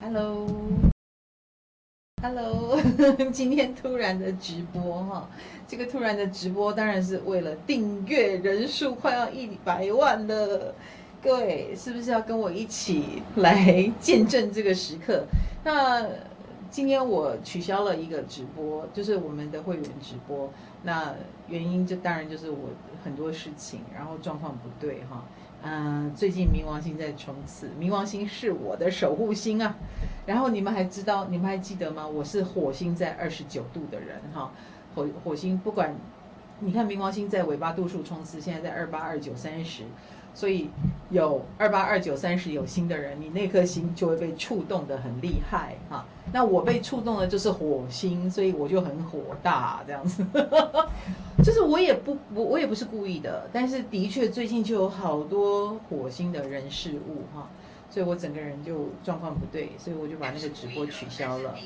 Hello， 今天突然的直播哈，这个突然的直播当然是为了订阅人数快要100万了，各位是不是要跟我一起来见证这个时刻？那今天我取消了一个直播，就是我们的会员直播，那原因就当然就是我很多事情，然后状况不对哈。最近冥王星在冲刺，冥王星是我的守护星啊。然后你们还记得吗？我是火星在29度的人哈，火星不管你看冥王星在尾巴度数冲刺，现在在28、29、30，所以有28、29、30有星的人，你那颗星就会被触动得很厉害哈。那我被触动的就是火星，所以我就很火大这样子。就是我也不是故意的，但是的确最近就有好多火星的人事物哈，所以我整个人就状况不对，所以我就把那个直播取消了。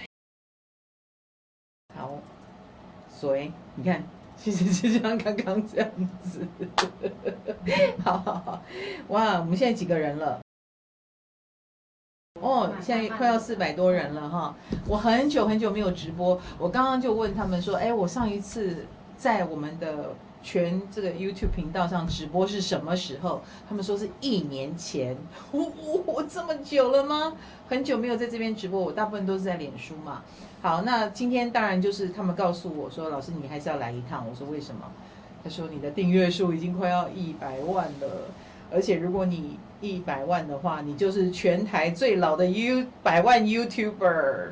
好，所以你看，其实就像刚刚这样子。好，哇，我们现在几个人了？哦，现在快要400多人了哈。我很久没有直播，我刚刚就问他们说，我上一次在我们的全这个 YouTube 频道上直播是什么时候？他们说是1年前。我这么久了吗？很久没有在这边直播，我大部分都是在脸书嘛。好，那今天当然就是他们告诉我说，老师你还是要来一趟。我说为什么？他说你的订阅数已经快要100万了。而且如果你100万的话，你就是全台最老的100万 YouTuber，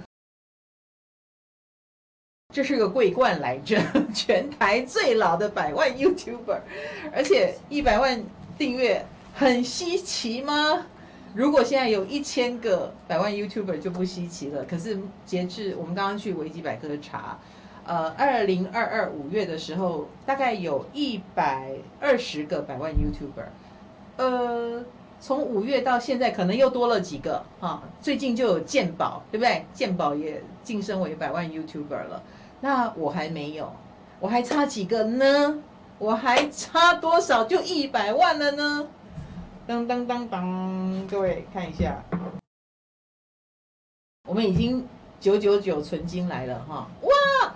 这是个桂冠来着，全台最老的100万 YouTuber， 而且100万订阅很稀奇吗？如果现在有1000个100万 YouTuber 就不稀奇了。可是截至我们刚刚去维基百科查，2022 5月的时候，大概有120个100万 YouTuber。从5月到现在，可能又多了几个啊。最近就有健宝，对不对？健宝也晋升为100万 YouTuber 了。那我还没有，我还差几个呢？我还差多少就100万了呢？当当当当，各位看一下，我们已经999存金来了哈！哇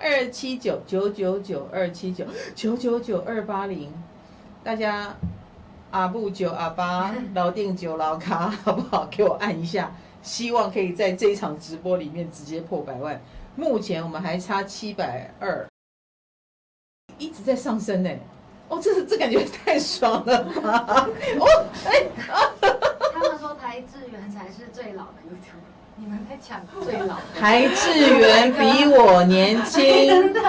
，27999299279999280，大家。阿布9阿8老定9老卡，好不好？给我按一下，希望可以在这一场直播里面直接破100万。目前我们还差720，一直在上升呢。哦，这感觉太爽了吧！ 他们说台智源才是最老的 YouTube， 你们在抢最老的。 台智源比我年轻。 真的。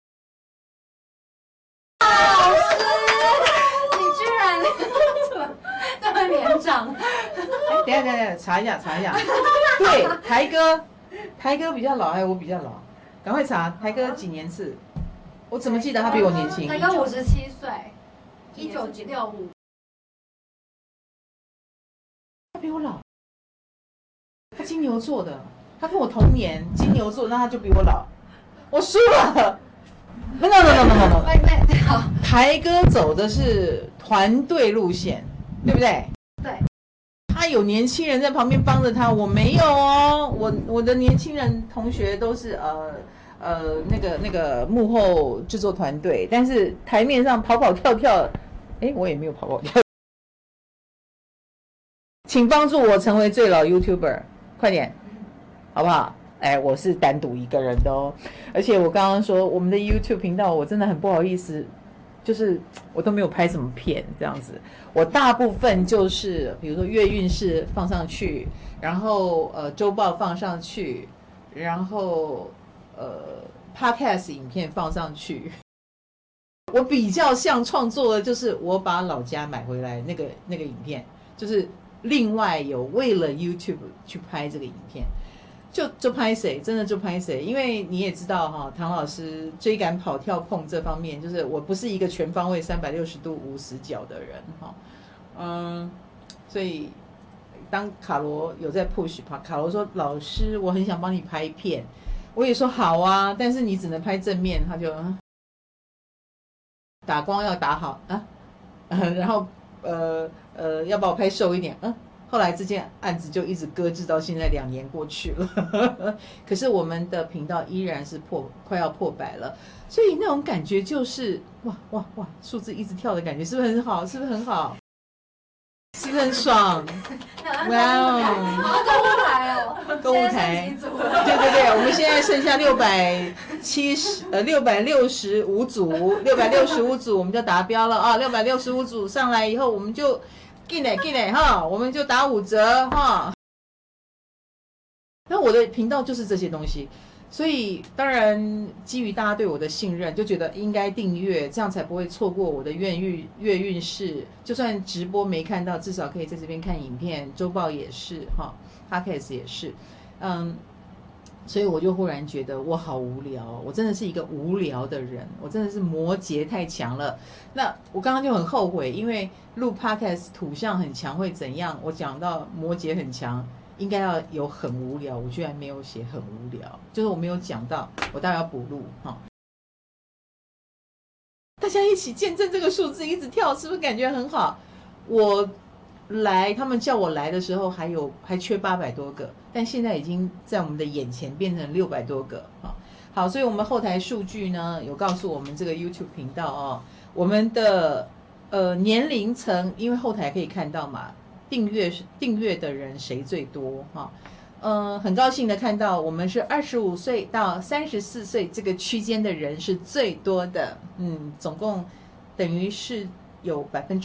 连长， 等一下，查一下。对，台哥比较老，还是我比较老？赶快查，台哥几年次？我怎么记得他比我年轻？ 台哥57岁，1965。 他比我老，他金牛座的，他跟我同年，金牛座，那他就比我老，我输了。No， 好，台哥走的是团队路线，对不对？ 对。 他有年轻人在旁边帮着他，我没有哦。我的年轻人同学都是那个幕后制作团队，但是台面上跑跑跳跳，我也没有跑跑跳。请帮助我成为最老 YouTuber， 快点，好不好？我是单独一个人的哦，而且我刚刚说我们的 YouTube 频道，我真的很不好意思，就是我都没有拍什么片这样子，我大部分就是比如说月运势放上去，然后周报放上去，然后Podcast 影片放上去。我比较像创作的就是我把老家买回来那个影片，就是另外有为了 YouTube 去拍这个影片。就拍谁，真的就拍谁，因为你也知道哈，唐老师追赶跑跳碰这方面，就是我不是一个全方位360度无死角的人哈，所以当卡罗有在 push， 卡罗说老师我很想帮你拍片，我也说好啊，但是你只能拍正面，他就打光要打好啊，然后要把我拍瘦一点， 后来这件案子就一直搁置到现在2年过去了，可是我们的频道依然是快要破100了，所以那种感觉就是哇哇哇，数字一直跳的感觉，是不是很好？是不是很好？是不是很爽？ 哇哦，好购物台哦， 购物台，对，我们现在剩下665组，我们就达标了啊！665组上来以后，我们就进来哈，我们就打5折哈。那我的频道就是这些东西，所以当然基于大家对我的信任，就觉得应该订阅，这样才不会错过我的月运势。就算直播没看到，至少可以在这边看影片，周报也是哈 ，Podcast 也是，所以我就忽然觉得我好无聊，我真的是一个无聊的人，我真的是摩羯太强了。那我刚刚就很后悔，因为录 Podcast 土象很强会怎样？我讲到摩羯很强。应该要有很无聊，我居然没有写很无聊，就是我没有讲到，我待会要补录哈。大家一起见证这个数字一直跳，是不是感觉很好？我来，他们叫我来的时候还缺800多个，但现在已经在我们的眼前变成600多个哈。好，所以我们后台数据呢有告诉我们这个 YouTube 频道哦，我们的年龄层，因为后台可以看到嘛。订阅的人谁最多哈？很高兴的看到我们是25岁到34岁这个区间的人是最多的，总共等于是有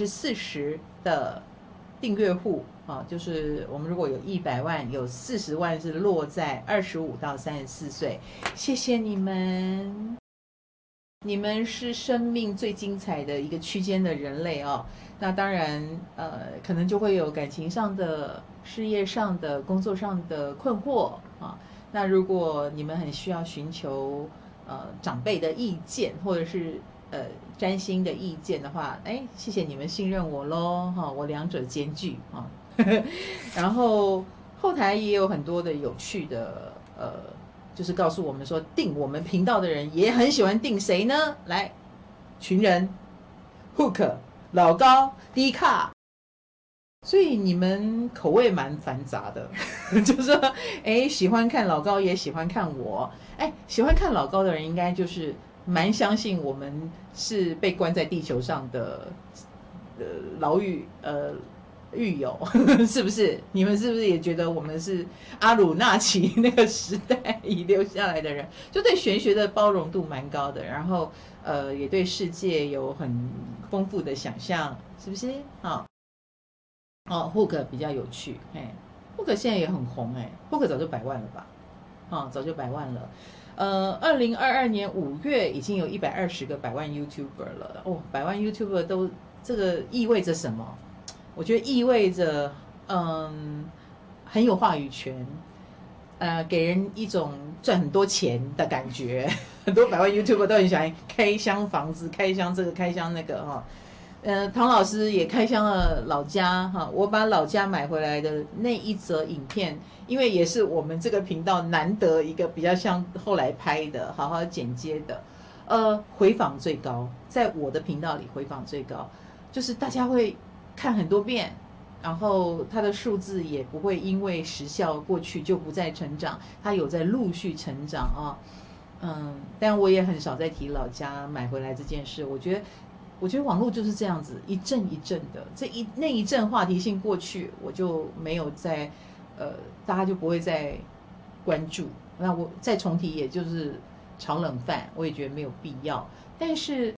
40%的订阅户啊，就是我们如果有100万，有40万是落在25到34岁，谢谢你们。你们是生命最精彩的一个区间的人类哦，那当然，可能就会有感情上的、事业上的、工作上的困惑啊。那如果你们很需要寻求长辈的意见，或者是占星的意见的话，谢谢你们信任我咯哈，我2者兼具啊。然后后台也有很多的有趣的就是告诉我们说，订我们频道的人也很喜欢订谁呢？来，群人 Hook 老高 D 卡，所以你们口味蛮繁杂的，就是说，喜欢看老高也喜欢看我，喜欢看老高的人应该就是蛮相信我们是被关在地球上的牢狱狱友，是不是？你们是不是也觉得我们是阿鲁纳奇那个时代遗留下来的人？就对玄学的包容度蛮高的，然后也对世界有很丰富的想象，是不是？Hook 比较有趣，Hook 现在也很红Hook 早就100万了吧？早就100万了。2022年5月已经有120个100万 YouTuber 了哦，100万 YouTuber 都这个意味着什么？我觉得意味着很有话语权，给人一种赚很多钱的感觉。很多100万 YouTuber 都很喜欢开箱房子，开箱这个，开箱那个哈。唐老师也开箱了老家哈，我把老家买回来的那一则影片，因为也是我们这个频道难得一个比较像后来拍的，好好剪接的，回访最高，在我的频道里回访最高，就是大家会看很多遍，然后它的数字也不会因为时效过去就不再成长，它有在陆续成长啊。但我也很少在提老家买回来这件事，我觉得网络就是这样子，一阵一阵的，那一阵话题性过去，我就没有再，大家就不会再关注。那我再重提，也就是炒冷饭，我也觉得没有必要。但是，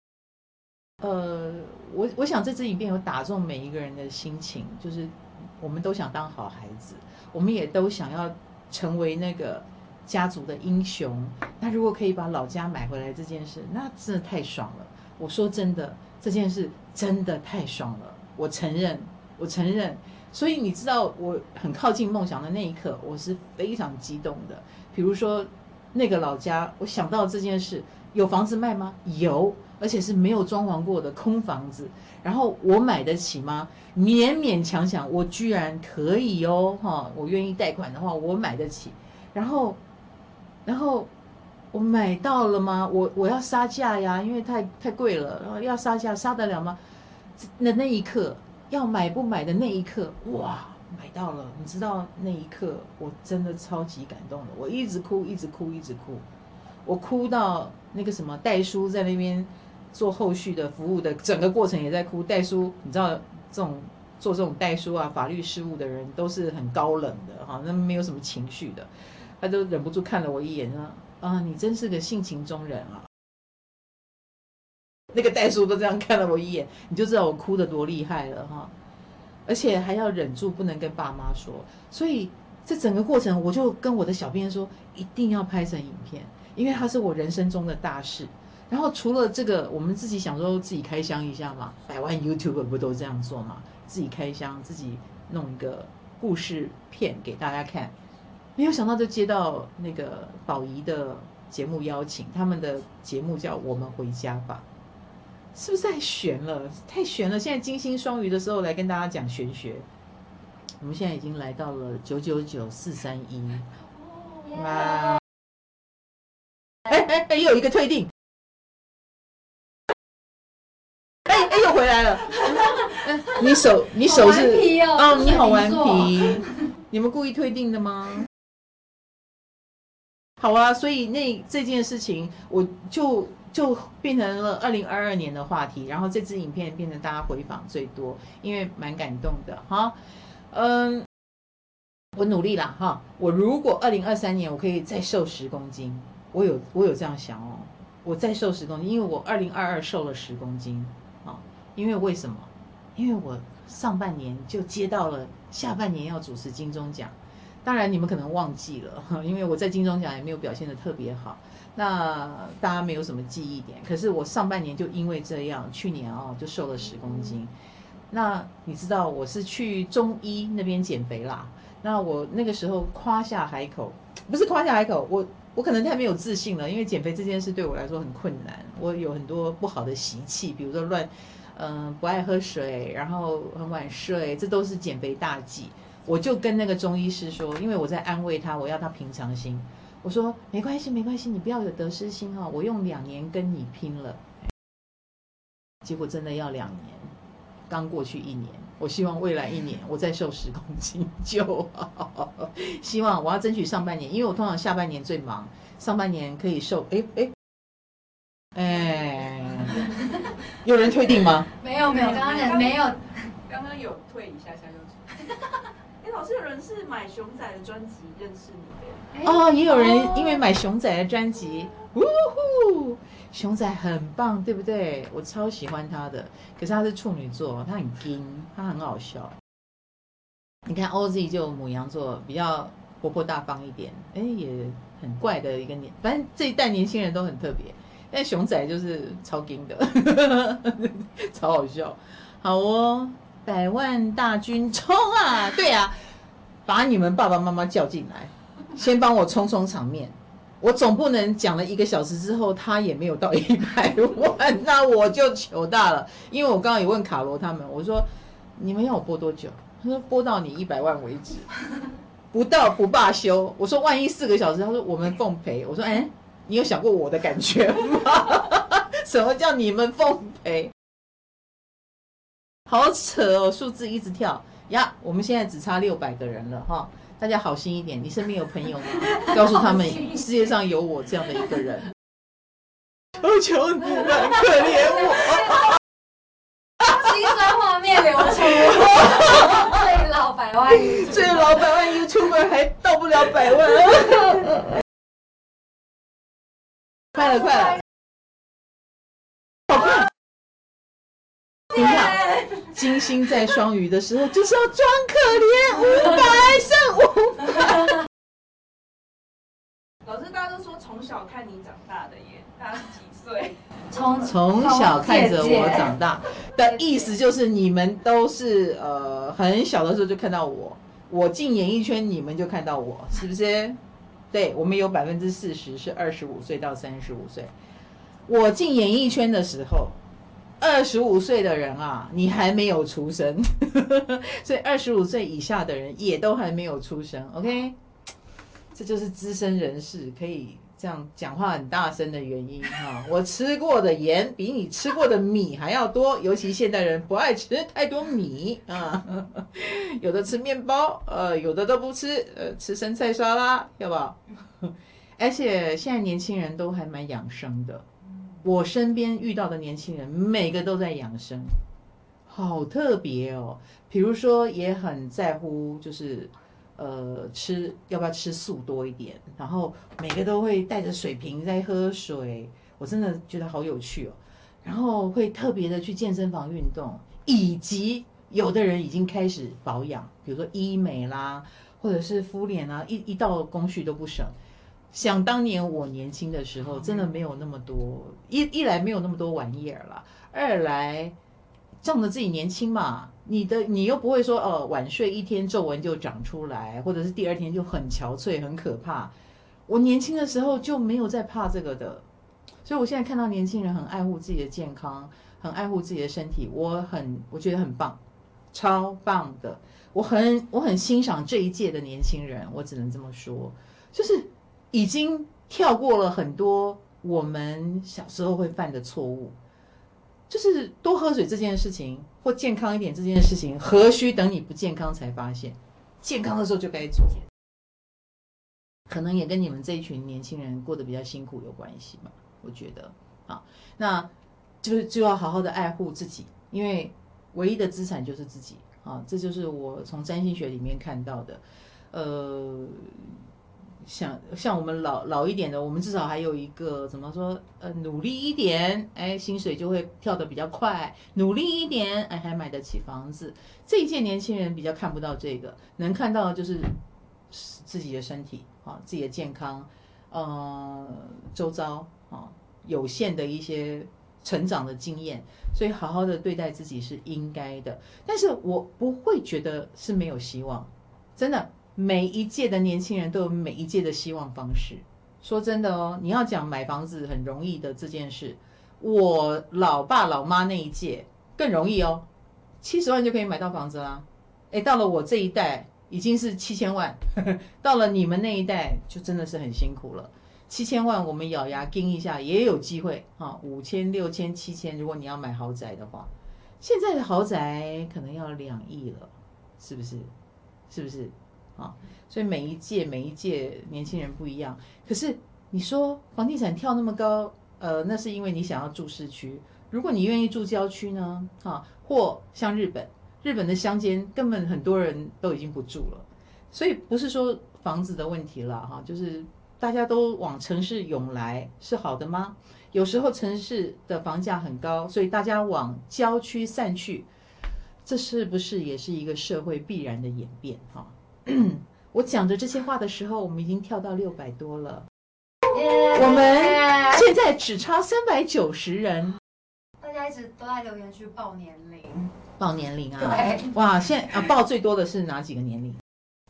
我想这支影片有打中每一个人的心情，就是我们都想当好孩子，我们也都想要成为那个家族的英雄。那如果可以把老家买回来这件事，那真的太爽了。我说真的，这件事真的太爽了，我承认。所以你知道，我很靠近梦想的那一刻，我是非常激动的。比如说，那个老家，我想到这件事，有房子卖吗？有，而且是没有装潢过的空房子。然后我买得起吗？勉勉强强，我居然可以哦，我愿意贷款的话，我买得起。然后我买到了吗？我要杀价呀，因为太贵了，然后要杀价，杀得了吗？那一刻，要买不买的那一刻，哇！ 买到了，你知道那一刻我真的超级感动的，我一直哭，一直哭，一直哭，我哭到那个什么代书在那边做后续的服务的整个过程也在哭。代书你知道做这种代书啊法律事务的人都是很高冷的哈，那没有什么情绪的，他都忍不住看了我一眼说啊，你真是个性情中人啊。那个代书都这样看了我一眼，你就知道我哭得多厉害了哈。而且还要忍住不能跟爸妈说，所以这整个过程我就跟我的小编说一定要拍成影片，因为它是我人生中的大事。然后除了这个我们自己想说自己开箱一下嘛，100万 YouTuber 不都这样做嘛，自己开箱自己弄一个故事片给大家看，没有想到就接到那个宝仪的节目邀请，他们的节目叫我们回家吧，是不是太悬了？太悬了！现在金星双鱼的时候来跟大家讲玄学，我们现在已经来到了999431，哇！哎，又有一个退订，哎，又回来了。你手是哦， 你好顽皮，你们故意退订的吗？好啊，所以这件事情我就变成了2022年的话题，然后这支影片变成大家回访最多，因为蛮感动的哈。我努力啦哈，我如果2023年我可以再瘦10公斤，我有这样想哦，我再瘦10公斤，因为我2022瘦了10公斤啊，因为为什么？因为我上半年就接到了下半年要主持金钟奖。当然你们可能忘记了，因为我在金钟奖也没有表现得特别好，那大家没有什么记忆点。可是我上半年就因为这样，去年就瘦了10公斤。那你知道我是去中医那边减肥啦，那我那个时候夸下海口，不是夸下海口，我可能太没有自信了，因为减肥这件事对我来说很困难，我有很多不好的习气，比如说不爱喝水，然后很晚睡，这都是减肥大忌。我就跟那个中医师说，因为我在安慰他，我要他平常心。我说没关系，没关系，你不要有得失心哦，我用2年跟你拼了。结果真的要2年，刚过去1年，我希望未来1年我再瘦10公斤就好。希望我要争取上半年，因为我通常下半年最忙，上半年可以瘦。有人退订吗？ 没有，刚刚没有， 刚刚有退一下又老师，有人是买熊仔的专辑认识你的也有人因为买熊仔的专辑，熊仔很棒，对不对？我超喜欢他的，可是他是处女座，他很硬，他很好笑。你看 OZ 就牡羊座，比较活泼大方一点，也很怪的一个反正这一代年轻人都很特别。但熊仔就是超硬的，超好笑。好哦，100万大军冲啊！对啊，把你们爸爸妈妈叫进来，先帮我冲冲场面。我总不能讲了1个小时之后，他也没有到100万，那我就糗大了。因为我刚刚也问卡罗他们，我说你们要我播多久？他说播到你100万为止，不到不罢休。我说万一4个小时，他说我们奉陪。我说你有想过我的感觉吗？什么叫你们奉陪？好扯哦，数字一直跳呀！我们现在只差600个人了哈，大家好心一点。你身边有朋友吗？告诉他们世界上有我这样的一个人。求求你们，可怜我！ 心酸画面流出，最老100万 YouTuber 还到不了100万。快了，好快！你看，金星在双鱼的时候就是要装可怜，500剩500。 老师，大家都说从小看你长大的耶，大家是几岁？ 从小看着我长大的意思就是你们都是很小的时候就看到我进演艺圈，你们就看到我，是不是？对，我们有40%是25岁到35岁。我进演艺圈的时候，25岁的人啊，你还没有出生，所以25岁以下的人也都还没有出生。OK， 这就是资深人士可以这样讲话很大声的原因哈。我吃过的盐比你吃过的米还要多，尤其现代人不爱吃太多米啊，有的吃面包，有的都不吃，吃生菜沙拉，要不好？而且现在年轻人都还蛮养生的，我身边遇到的年轻人每个都在养生，好特别哦。比如说也很在乎，就是吃要不要吃素多一点，然后每个都会带着水瓶在喝水，我真的觉得好有趣哦。然后会特别的去健身房运动，以及有的人已经开始保养，比如说医美啦，或者是敷脸啊，一道工序都不省。想当年我年轻的时候，真的没有那么多，一来没有那么多玩意儿啦，二来仗着自己年轻嘛，你又不会说晚睡一天皱纹就长出来，或者是第二天就很憔悴很可怕。我年轻的时候就没有在怕这个的，所以我现在看到年轻人很爱护自己的健康，很爱护自己的身体，我觉得很棒，超棒的。我很欣赏这一届的年轻人，我只能这么说，就是已经跳过了很多我们小时候会犯的错误，就是多喝水这件事情或健康一点这件事情，何须等你不健康才发现？健康的时候就该做。可能也跟你们这一群年轻人过得比较辛苦有关系吧，我觉得。好，那就要好好的爱护自己，因为唯一的资产就是自己啊，这就是我从占星学里面看到的。像我们老一点的，我们至少还有一个怎么说？努力一点，哎，薪水就会跳得比较快；努力一点，哎，还买得起房子。这一届年轻人比较看不到这个，能看到的就是自己的身体啊，自己的健康，周遭啊有限的一些成长的经验，所以好好的对待自己是应该的。但是我不会觉得是没有希望，真的。每一届的年轻人都有每一届的希望方式。说真的哦，你要讲买房子很容易的这件事，我老爸老妈那一届更容易哦，70万就可以买到房子啦。哎，到了我这一代已经是7000万，到了你们那一代就真的是很辛苦了。7000万我们咬牙盯一下也有机会啊，5000、6000、7000，如果你要买豪宅的话，现在的豪宅可能要2亿了，是不是？是不是？啊，所以每一届年轻人不一样。可是你说房地产跳那么高，那是因为你想要住市区。如果你愿意住郊区呢，或像日本的乡间根本很多人都已经不住了，所以不是说房子的问题了哈，就是大家都往城市涌来是好的吗？有时候城市的房价很高，所以大家往郊区散去，这是不是也是一个社会必然的演变哈？我讲着这些话的时候，我们已经跳到600多了，我们现在只差390人。 大家一直都在留言区报年龄， 报年龄啊？ 对， 哇，现在报最多的是哪几个年龄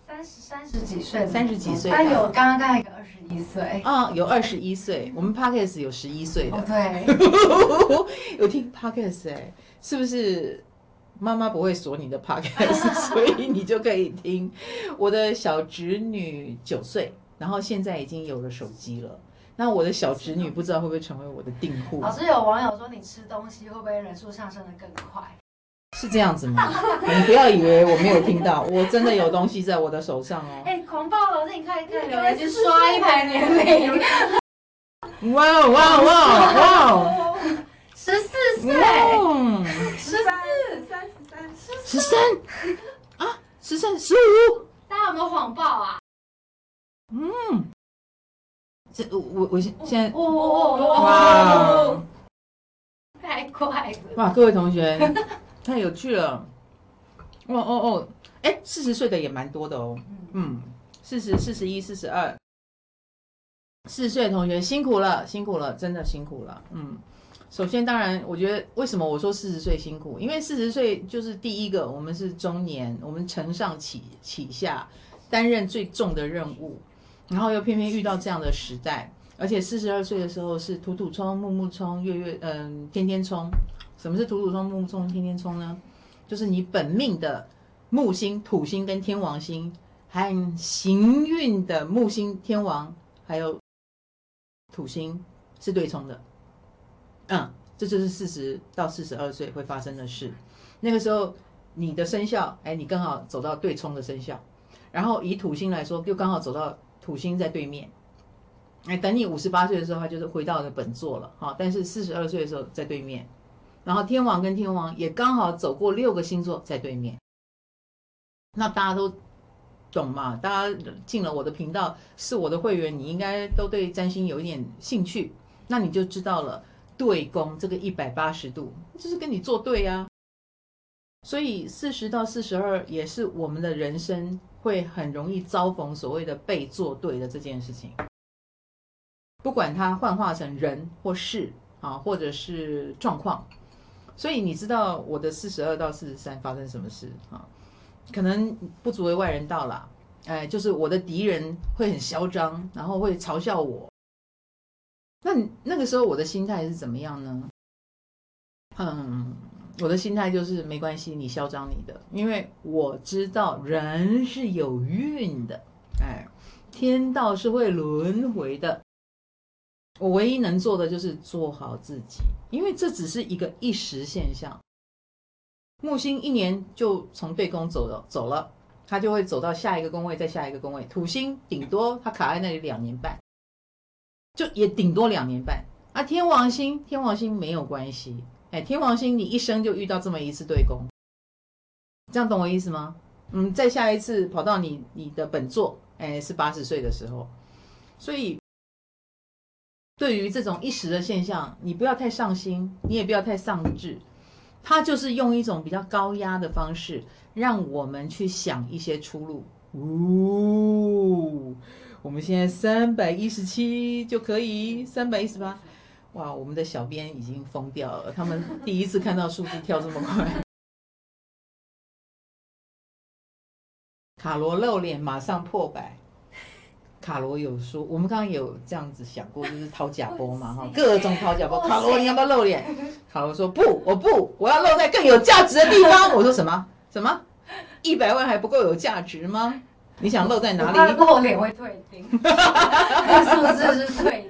30几岁 ，30几岁。 他有刚刚一个21岁啊，有21岁。我们 Podcast 有11岁的， 对， 有听 Podcast 哎，是不是？妈妈不会锁你的 podcast， 所以你就可以听。我的小侄女9岁，然后现在已经有了手机了。那我的小侄女不知道会不会成为我的订户？ 老师有网友说你吃东西会不会人数上升的更快？ 是这样子吗？你不要以为我没有听到，我真的有东西在我的手上哦。 哎，狂暴老师，你看留言去刷一排年龄。 哇哇哇哇 ！14岁 ，13啊，13、15， 大家有没有谎报啊？ 这我现在哇，太快了！ 哇，各位同学，太有趣了。哎，40岁的也蛮多的哦。40、41、42，40岁的同学辛苦了，辛苦了，真的辛苦了。首先当然，我觉得为什么我说40岁辛苦？因为40岁就是第一个，我们是中年，我们承上启下，担任最重的任务，然后又偏偏遇到这样的时代，而且42岁的时候是土冲、木冲、天天冲。什么是土冲、木冲、天天冲呢？就是你本命的木星、土星跟天王星，和行运的木星、天王，还有土星是对冲的，这就是40到42岁会发生的事。那个时候你的生肖，你刚好走到对冲的生肖，然后以土星来说，就刚好走到土星在对面。等你58岁的时候，它就是回到了本座了，但是42岁的时候在对面，然后天王跟天王也刚好走过6个星座在对面。那大家都懂嘛？大家进了我的频道是我的会员，你应该都对占星有一点兴趣，那你就知道了对宫这个180度就是跟你作对啊。所以40到42也是我们的人生会很容易遭逢所谓的被作对的这件事情，不管它幻化成人或事或者是状况。所以你知道我的42到43发生什么事可能不足为外人道啦，就是我的敌人会很嚣张，然后会嘲笑我。那个时候我的心态是怎么样呢？我的心态就是没关系，你嚣张你的，因为我知道人是有运的，天道是会轮回的。我唯一能做的就是做好自己，因为这只是一个一时现象。木星1年就从对宫走了，它就会走到下一个宫位，再下一个宫位。土星顶多它卡在那里2年半，就也顶多2年半。天王星没有关系，天王星你一生就遇到这么一次对宫，这样懂我意思吗？再下一次跑到你的本座，是80岁的时候。所以对于这种一时的现象，你不要太上心，你也不要太丧志。它就是用一种比较高压的方式，让我们去想一些出路。我们现在317就可以318，哇！我们的小编已经疯掉了，他们第一次看到数字跳这么快。卡罗露脸马上破100。卡罗有说，我们刚刚有这样子想过，就是掏假波嘛，各种掏假波。卡罗，你要不要露脸？卡罗说不，我要露在更有价值的地方。我说什么？100万还不够有价值吗？你想露在哪里？ 我怕露脸会退订，数字是退。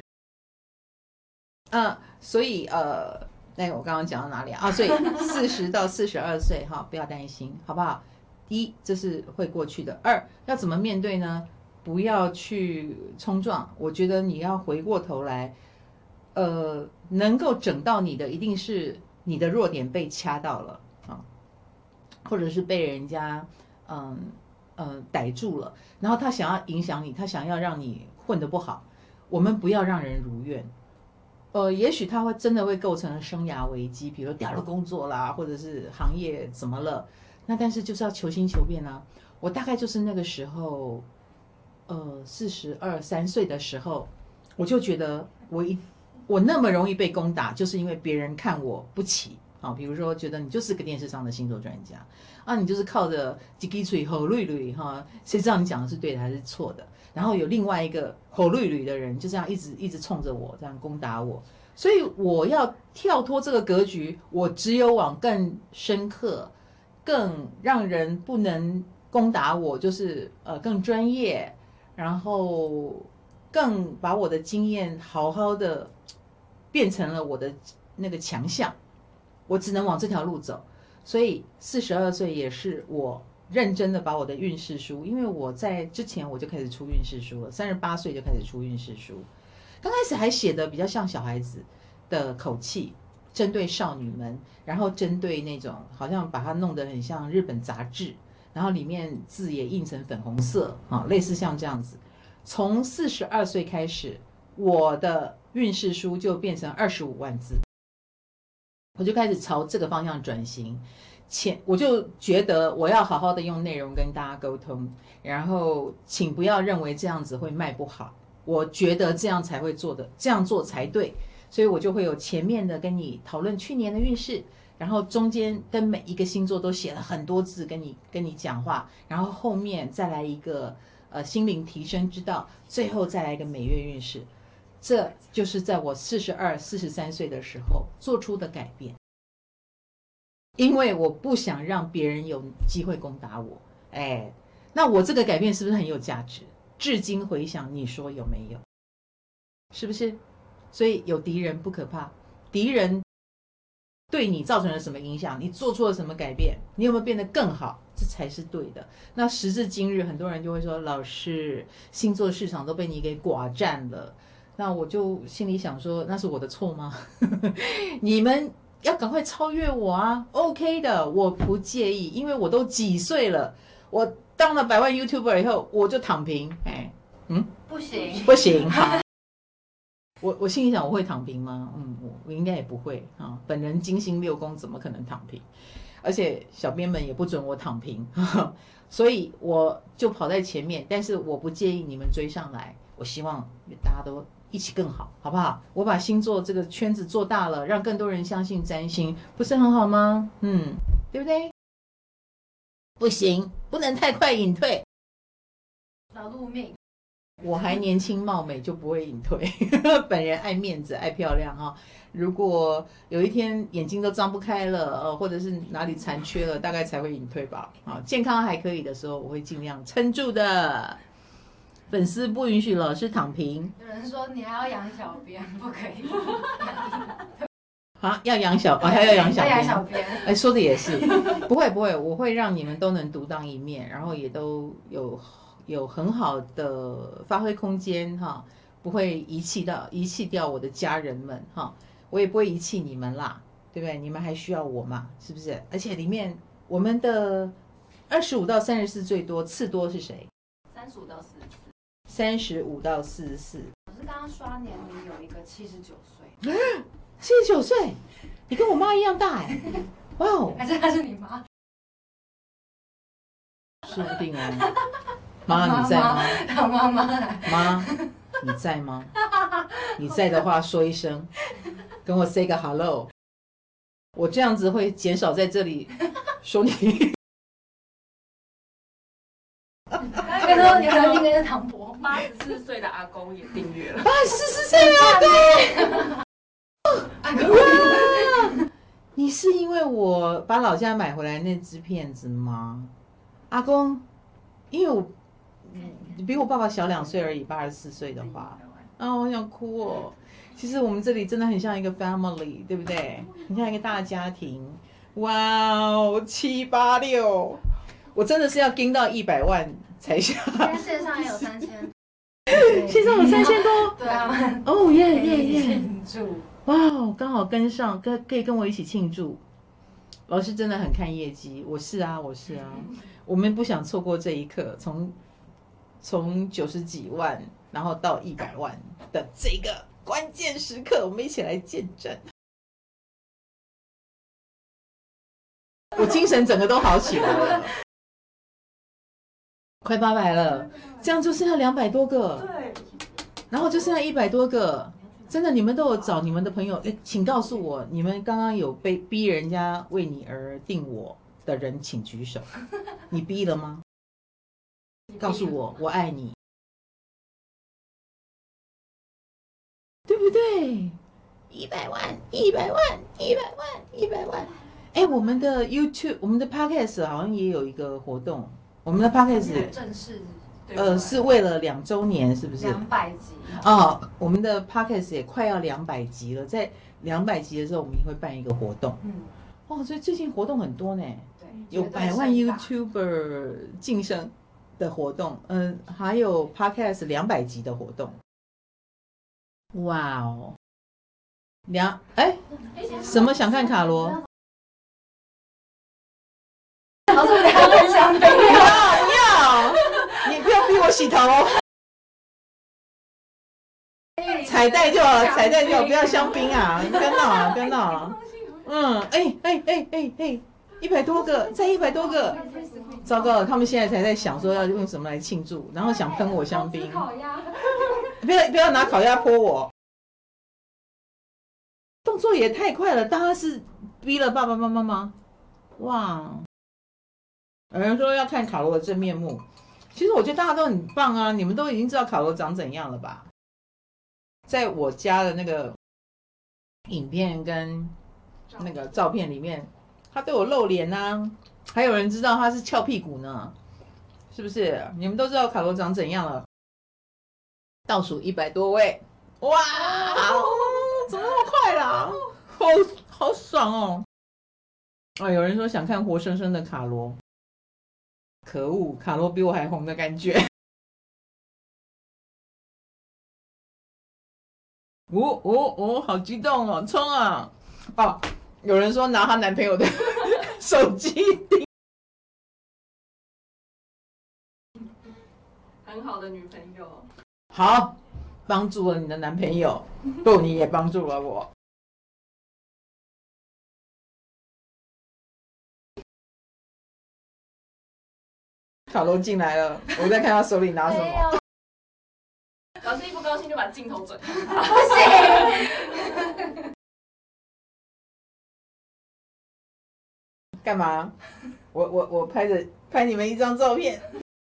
所以我刚刚讲到哪里啊？所以40到42岁不要担心，好不好？一，这是会过去的。2，要怎么面对呢？不要去冲撞，我觉得你要回过头来，能够整到你的一定是你的弱点被掐到了或者是被人家逮住了，然后他想要影响你，他想要让你混得不好，我们不要让人如愿。也许他会真的会构成生涯危机，比如掉了工作啦，或者是行业怎么了，那但是就是要求新求变啊。我大概就是那个时候。42、3岁的时候，我就觉得我那么容易被攻打，就是因为别人看我不起比如说觉得你就是个电视上的星座专家你就是靠着几滴水吼绿绿谁知道你讲的是对的还是错的？然后有另外一个吼绿绿的人就这样一直冲着我这样攻打我，所以我要跳脱这个格局，我只有往更深刻、更让人不能攻打我，就是更专业。然后更把我的经验好好的变成了我的那个强项，我只能往这条路走。所以42岁也是我认真的把我的运势书，因为我在之前我就开始出运势书了，38岁就开始出运势书，刚开始还写的比较像小孩子的口气，针对少女们，然后针对那种好像把它弄得很像日本杂志，然后里面字也印成粉红色类似像这样子。从42岁开始，我的运势书就变成25万字，我就开始朝这个方向转型。我就觉得我要好好的用内容跟大家沟通，然后请不要认为这样子会卖不好，我觉得这样才会做的，这样做才对。所以我就会有前面的跟你讨论去年的运势，然后中间跟每一个星座都写了很多字跟你讲话，然后后面再来一个心灵提升之道，最后再来一个每月运势。这就是在我42、43岁的时候做出的改变，因为我不想让别人有机会攻打我。那我这个改变是不是很有价值？至今回想，你说有没有？是不是？ 所以有敌人不可怕，敌人对你造成了什么影响，你做出了什么改变，你有没有变得更好，这才是对的。那时至今日，很多人就会说，老师，星座市场都被你给寡占了。那我就心里想说，那是我的错吗？你们要赶快超越我啊 ！OK 的，我不介意，因为我都几岁了，我当了100万 YouTuber 以后，我就躺平。 不行， 不行，好。我心里想，我会躺平吗？我应该也不会啊。本人金星6宫，怎么可能躺平？而且小编们也不准我躺平，所以我就跑在前面。但是我不介意你们追上来，我希望大家都一起更好，好不好？我把星座这个圈子做大了，让更多人相信占星，不是很好吗？对不对？不行，不能太快隐退。 劳碌命。 我还年轻貌美，就不会隐退。本人爱面子，爱漂亮哈。如果有一天眼睛都张不开了，或者是哪里残缺了，大概才会隐退吧。健康还可以的时候，我会尽量撑住的。粉丝不允许老师躺平。 有人说你还要养小编，不可以。 要养小还要养小编。 要养小编。 说的也是。不会，我会让你们都能独当一面，然后也都有很好的发挥空间哈，不会遗弃掉我的家人们哈，我也不会遗弃你们啦，对不对？你们还需要我嘛，是不是？而且里面我们的25到34最多，次多是谁 ？35到44。 35到44。 我是刚刚刷年龄有一个79岁。 79岁，你跟我妈一样大哎，哇哦！ 还是她是你妈？ 说不定哦。妈，你在吗？妈，你在吗？你在的话说一声，跟我 say 个 hello。我这样子会减少在这里说你。 刚刚你还应该是唐伯 84岁的阿公也订阅了。 84岁的阿公。哇！你是因为我把老家买回来那支片子吗？阿公，因为我。你比我爸爸小2岁而已，84岁的话，我想哭哦。其实我们这里真的很像一个 family， 对不对？很像一个大家庭。哇哦，7、8、6，我真的是要盯到100万才下。 现在线上也有3000， 线上有3000多。 对啊。 哦耶！ 庆祝！ 哇哦，刚好跟上，可以跟我一起庆祝。老师真的很看业绩，我是啊。我们不想错过这一刻，从90几万，然后到100万的这个关键时刻，我们一起来见证。我精神整个都好起来了，快800了，这样就剩下200多个， 对， 然后就剩下100多个。真的，你们都有找你们的朋友，请告诉我，你们刚刚有被逼人家为你而定我的人，请举手。你逼了吗？告诉我，我爱你。对不对？100万，100万，100万，100万。我们的 YouTube， 我们的 Podcast 好像也有一个活动。我们的 Podcast 正式是为了2周年，是不是 ？200集。 我们的 Podcast 也快要200集了，在200集的时候，我们也会办一个活动。所以最近活动很多呢。 对， 有100万 YouTuber 晋升的活动，还有 Podcast 200集的活动。哇哦！什么想看卡罗？ 老师，我等下分享给你。 要，你不要逼我洗头。彩带就好，不要香槟啊！不要闹。100多个，再100多个。糟糕了，他们现在才在想说要用什么来庆祝，然后想喷我香槟。不要拿烤鸭泼我。动作也太快了，大家是逼了爸爸妈妈吗？哇！有人说要看卡罗的真面目，其实我觉得大家都很棒啊，你们都已经知道卡罗长怎样了吧？在我家的那个影片跟那个照片里面，他都有露脸啊，还有人知道他是翘屁股呢，是不是？你们都知道卡罗长怎样了？倒数100多位， 哇，怎么那么快啦？好爽哦！啊，有人说想看活生生的卡罗，可恶，卡罗比我还红的感觉。好激动哦，冲啊！哦，有人说拿她男朋友的手机订， 很好的女朋友。 好，帮助了你的男朋友，不，你也帮助了我。卡罗进来了，我在看他手里拿什么。 老师一不高兴就把镜头转向他。 不行。 干嘛？我拍你们一张照片。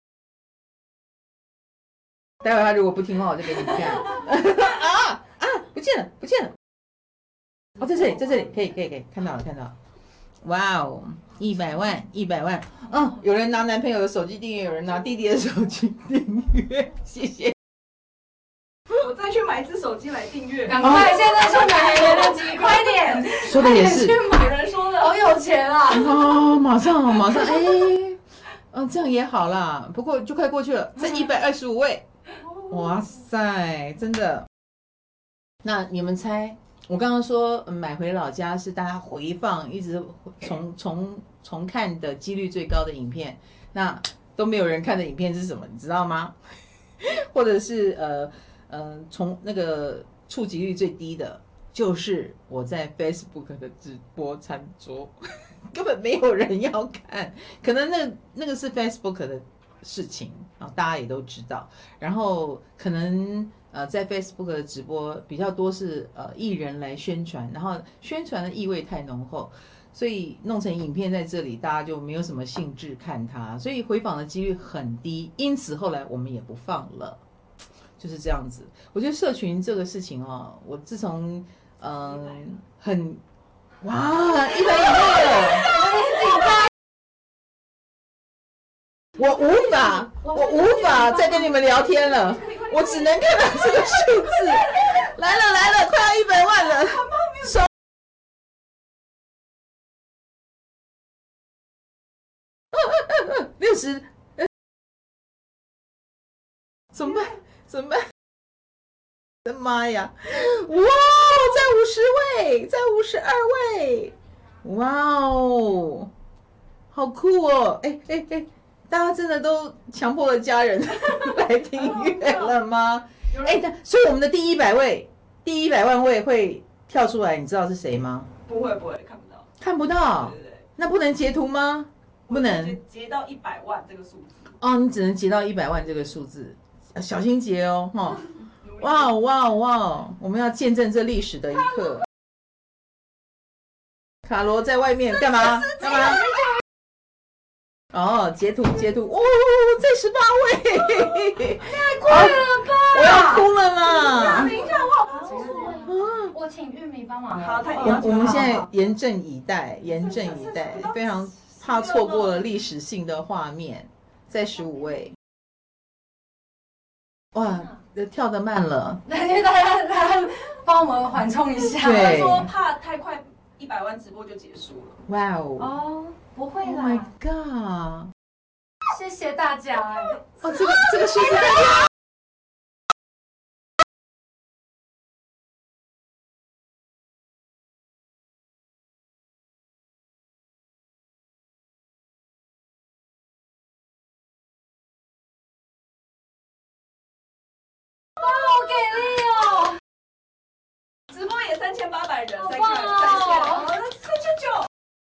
待会他如果不听话，我就给你们看。不见了！哦，在这里，可以，看到了。哇哦，100万！有人拿男朋友的手机订阅，有人拿弟弟的手机订阅，谢谢。 我再去买一只手机来订阅。 赶快，现在去买还来得及，快点！ 说的也是。 去买， 有人说的好有钱啊！ 马上，这样也好啦。不过就快过去了，这125位，哇塞，真的。那你们猜？我刚刚说买回老家是大家回放一直重看的几率最高的影片，那都没有人看的影片是什么？你知道吗？或者是从那个触及率最低的，就是我在 Facebook 的直播餐桌，根本没有人要看，可能那个是 Facebook 的事情啊，大家也都知道。然后可能在 Facebook 的直播比较多是艺人来宣传，然后宣传的意味太浓厚，所以弄成影片在这里，大家就没有什么兴致看它，所以回访的几率很低。因此后来我们也不放了，就是这样子。我觉得社群这个事情哦，我自从很哇100以内了。我无法再跟你们聊天了，我只能看到这个数字。来了，快要100万了，手60，怎么办？我的妈呀！哇，在50位，在52位，哇哦，好酷哦！大家真的都强迫了家人来订阅了吗？所以我们的第100位，第100万位会跳出来，你知道是谁吗？ 不会，看不到。 看不到。 对。 那不能截图吗？不能。 截到100万这个数字。 哦，你只能截到100万这个数字，小心截哦，哈。哇，我们要见证这历史的一刻。卡罗在外面干嘛？哦，截图，在18位， 太快了吧！ 我要哭了啦！ 等一下， 我请玉米帮忙。 好， 我们现在严阵以待，非常怕错过了历史性的画面，在15位。哇，跳得慢了， 因为大家帮我们缓冲一下。 对， 说怕太快，100万直播就结束了。 哇哦！ 哦，不会啦。 Oh my god！ 谢谢大家。 哦，这个数字。 好给力哦！ 直播也3800人在看， 在线，3900。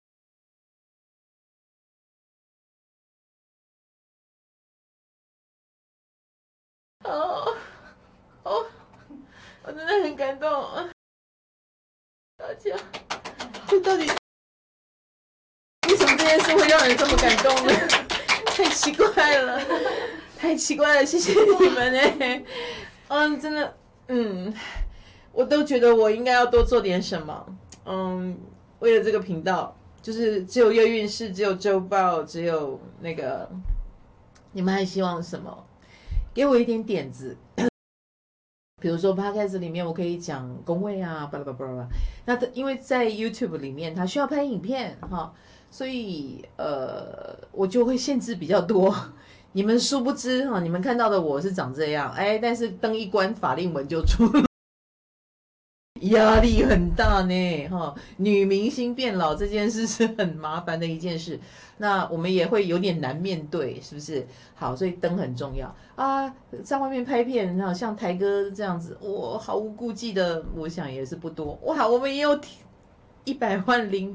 我真的很感动。大家，这到底为什么这件事会让人这么感动呢？太奇怪了，谢谢你们哎。真的，我都觉得我应该要多做点什么。为了这个频道，就是只有月运势，只有周报，只有那个，你们还希望什么？给我一点点子。 比如说 podcast 里面我可以讲工位啊，巴拉巴拉巴拉。那因为在 YouTube 里面它需要拍影片哈，所以我就会限制比较多。你们殊不知哈，你们看到的我是长这样，但是灯一关法令纹就出了。压力很大呢，哈！女明星变老这件事是很麻烦的一件事，那我们也会有点难面对，是不是？好，所以灯很重要啊。在外面拍片，像台哥这样子，我毫无顾忌的，我想也是不多。哇，我们也有100万零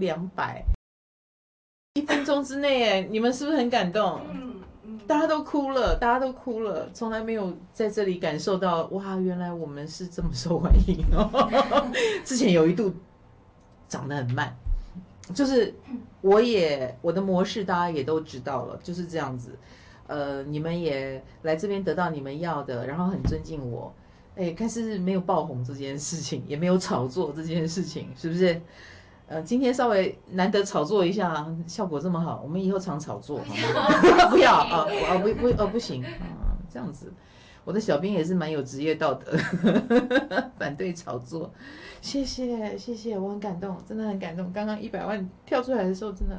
200，1分钟之内，哎，你们是不是很感动？大家都哭了，大家都哭了，从来没有在这里感受到哇，原来我们是这么受欢迎哦。之前有一度长得很慢，就是我的模式大家也都知道了，就是这样子。你们也来这边得到你们要的，然后很尊敬我，但是没有爆红这件事情，也没有炒作这件事情，是不是？今天稍微难得炒作一下，效果这么好，我们以后常炒作好吗？不要啊，不行啊，这样子，我的小编也是蛮有职业道德，反对炒作。谢谢，我很感动，真的很感动。刚刚100万跳出来的时候，真的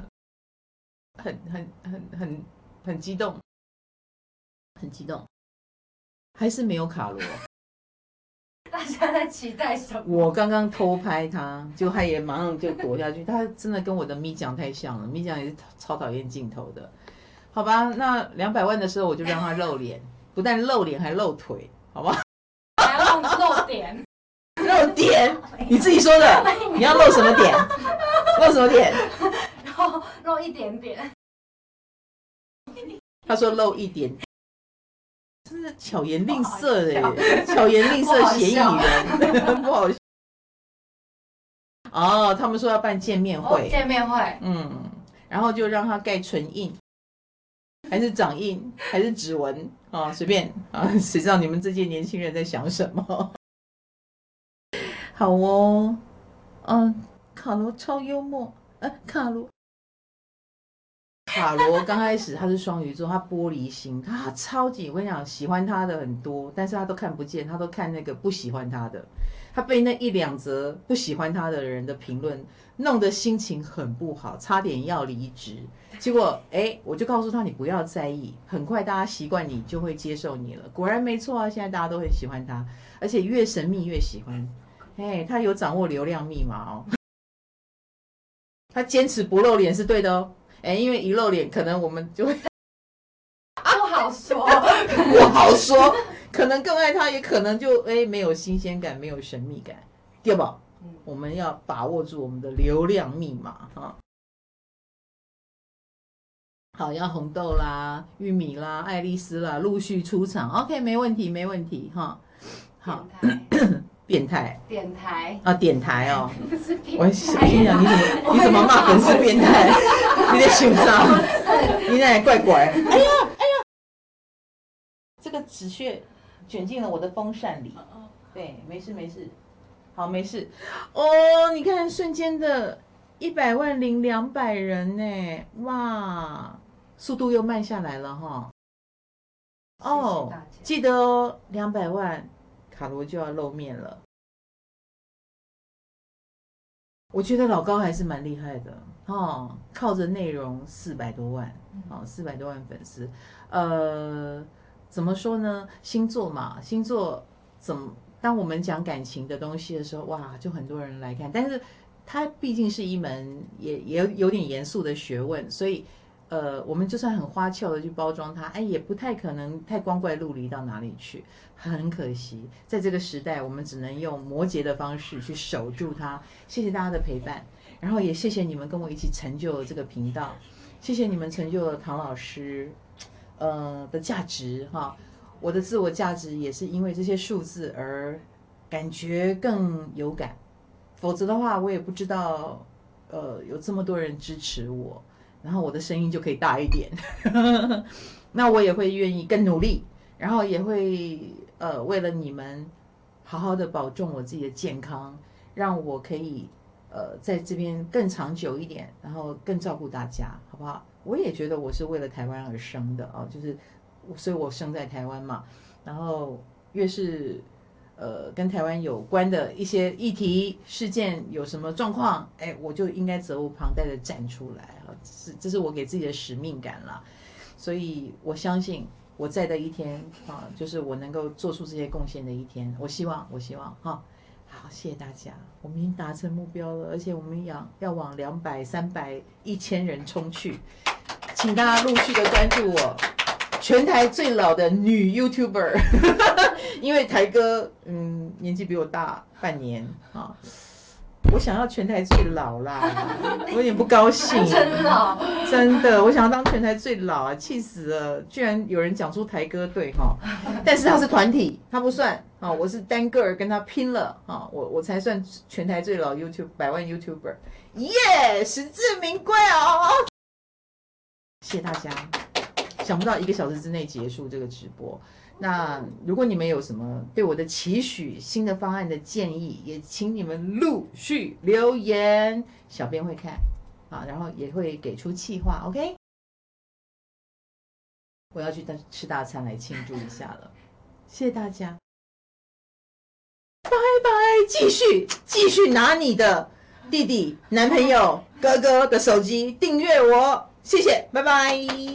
很激动，很激动，还是没有卡罗。 大家在期待什么？ 我刚刚偷拍他，就他也马上就躲下去。他真的跟我的咪酱太像了，咪酱也是超讨厌镜头的。好吧，那200万的时候我就让他露脸，不但露脸还露腿，好吧？ 还要露点， 露点，你自己说的，你要露什么点？露什么点？ 然后露一点点。 他说露一点。真的巧言令色哎，巧言令色嫌疑人，不好笑。哦，他们说要办见面会， 见面会， 然后就让他盖唇印，还是掌印，还是指纹啊，随便啊，谁知道你们这届年轻人在想什么？好哦，卡罗超幽默，卡罗刚开始他是双鱼座，他玻璃心，他超级，我跟你讲，喜欢他的很多，但是他都看不见，他都看那个不喜欢他的，他被那1-2则不喜欢他的人的评论弄得心情很不好，差点要离职。结果我就告诉他你不要在意，很快大家习惯你就会接受你了。果然没错啊，现在大家都很喜欢他，而且越神秘越喜欢。他有掌握流量密码哦，他坚持不露脸是对的哦。因为一露脸，可能我们就会不好说， 不好说，可能更爱他，也可能就没有新鲜感，没有神秘感，对吧？我们要把握住我们的流量密码哈。好，要红豆啦、玉米啦、爱丽丝啦陆续出场 ，OK， 没问题哈。好，变态， 点台啊，点台哦， 不是变态。 我心想你怎么骂粉丝变态？你在嚣张，你那也怪怪。哎呀，这个纸屑卷进了我的风扇里。对，没事，好，没事。哦，你看瞬间的100万零200人呢，哇，速度又慢下来了哈。哦，记得哦，200万，卡罗就要露面了。我觉得老高还是蛮厉害的哦，靠着内容400多万，400多万粉丝，怎么说呢？星座嘛，星座当我们讲感情的东西的时候，哇，就很多人来看，但是它毕竟是一门也有点严肃的学问，所以我们就算很花俏的去包装它，也不太可能太光怪陆离到哪里去。很可惜，在这个时代，我们只能用摩羯的方式去守住它。谢谢大家的陪伴，然后也谢谢你们跟我一起成就了这个频道，谢谢你们成就了唐老师，的价值哈。我的自我价值也是因为这些数字而感觉更有感，否则的话，我也不知道，有这么多人支持我，然后我的声音就可以大一点，那我也会愿意更努力。然后也会为了你们好好的保重我自己的健康，让我可以在这边更长久一点，然后更照顾大家，好不好？我也觉得我是为了台湾而生的就是所以我生在台湾嘛，然后越是跟台湾有关的一些议题事件有什么状况，我就应该责无旁贷的站出来啊，这是我给自己的使命感啦。所以我相信我在的一天啊，就是我能够做出这些贡献的一天。我希望哈。好，谢谢大家，我们已经达成目标了，而且我们要往200、300、1000人冲去，请大家陆续的关注我，全台最老的女 YouTuber， 因为台哥年纪比我大半年啊，我想要全台最老啦，我有点不高兴， 真老， 真的，我想要当全台最老啊，气死了！居然有人讲出台歌对哈，但是他是团体，他不算啊，我是单个儿跟他拼了啊，我才算全台最老 100万 YouTuber， 耶，实至名归啊！谢谢大家，想不到1个小时之内结束这个直播。那如果你们有什么对我的期许、新的方案的建议，也请你们陆续留言，小编会看啊，然后也会给出企划 ，OK？ 我要去吃大餐来庆祝一下了，谢谢大家，拜拜！继续拿你的弟弟、男朋友、哥哥的手机订阅我，谢谢，拜拜。